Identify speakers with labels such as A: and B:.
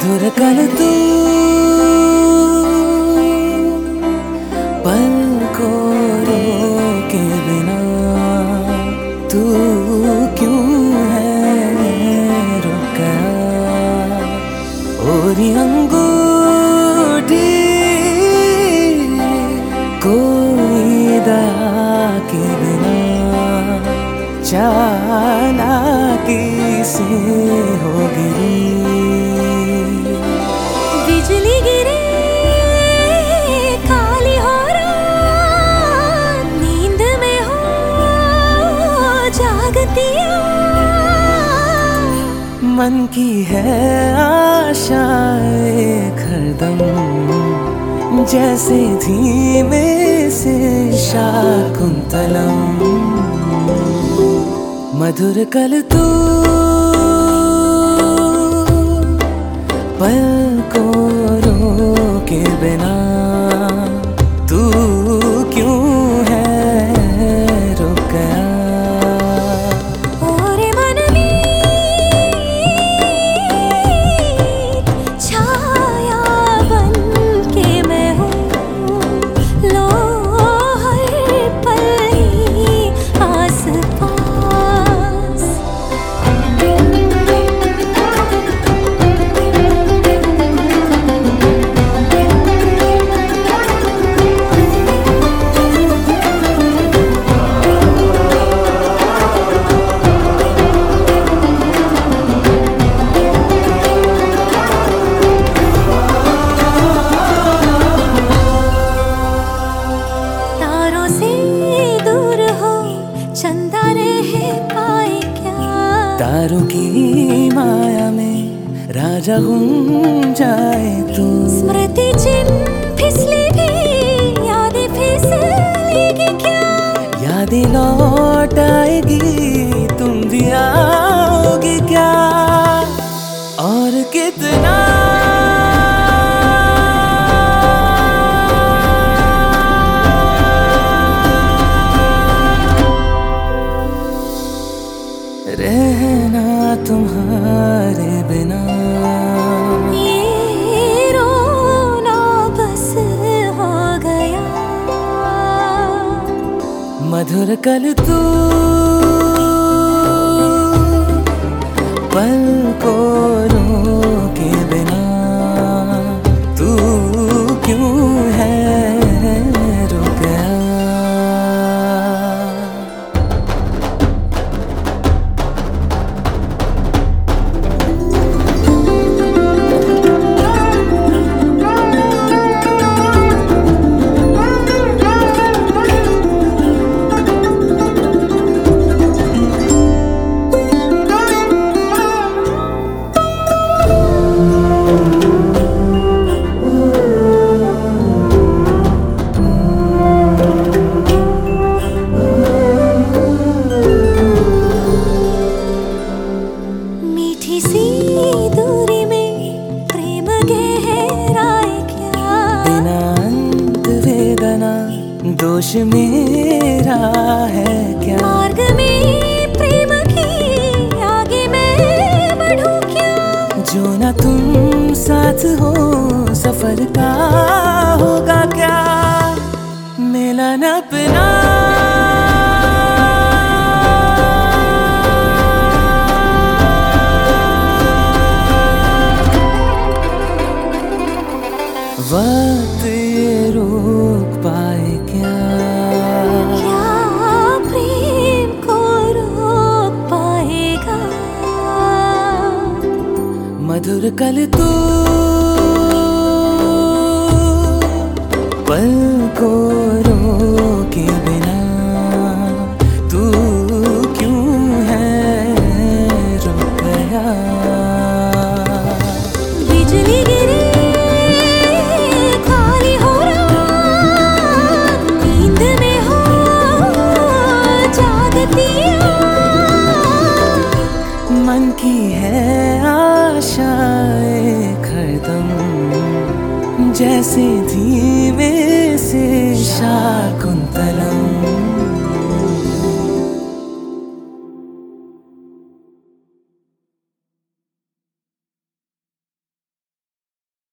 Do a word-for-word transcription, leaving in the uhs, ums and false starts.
A: मधुर कल तू पल को रोके बिना तू क्यों है रुक गया। और अंगूठी कोई दया के बिना चालाकी से हो गिरी।
B: बिजली गिरे काली हो रात, नींद में हो जागतिया।
A: मन की है आशा एक हरदम, जैसे धीमे से शाकुंतलम। मधुर कल तू पल को रोके बिना तू क्यों है रुक गया।
B: और मन में छाया बन के मैं हूँ, लो हर पल ही आस पास। तारों से दूर हो चंदा रह पाए क्या?
A: तारों की माया में राजा गुम जाए तू।
B: स्मृति चिन्ह फिसलेगी, यादें फिसलेगी क्या?
A: यादें लौट आएगी, तुम भी आओगे क्या? और कितना रहना तुम्हारे बिना,
B: ये रोना बस हो गया।
A: मधुर कल तू पल को रोके बिना तू क्यों है रुक गया।
B: मीठी सी दूरी में प्रेम गहराए क्या?
A: बिना अंत वेदना दोष मेरा है क्या?
B: मार्ग में प्रेम की आगे मैं बढ़ूं क्या?
A: जो ना तुम साथ हो सफर का होगा क्या? मिलन अपना वक्त ये रोक पाए क्या?
B: क्या प्रेम को रोक पाएगा?
A: मधुर कल तू पल को रोके बिना तू क्यों है रुक गया।
B: बिजली गिरे काली हो रात, नींद में हो जागतिया।
A: मन की है आशा एक हरदम, जैसे धीमे से शाकुंतलम।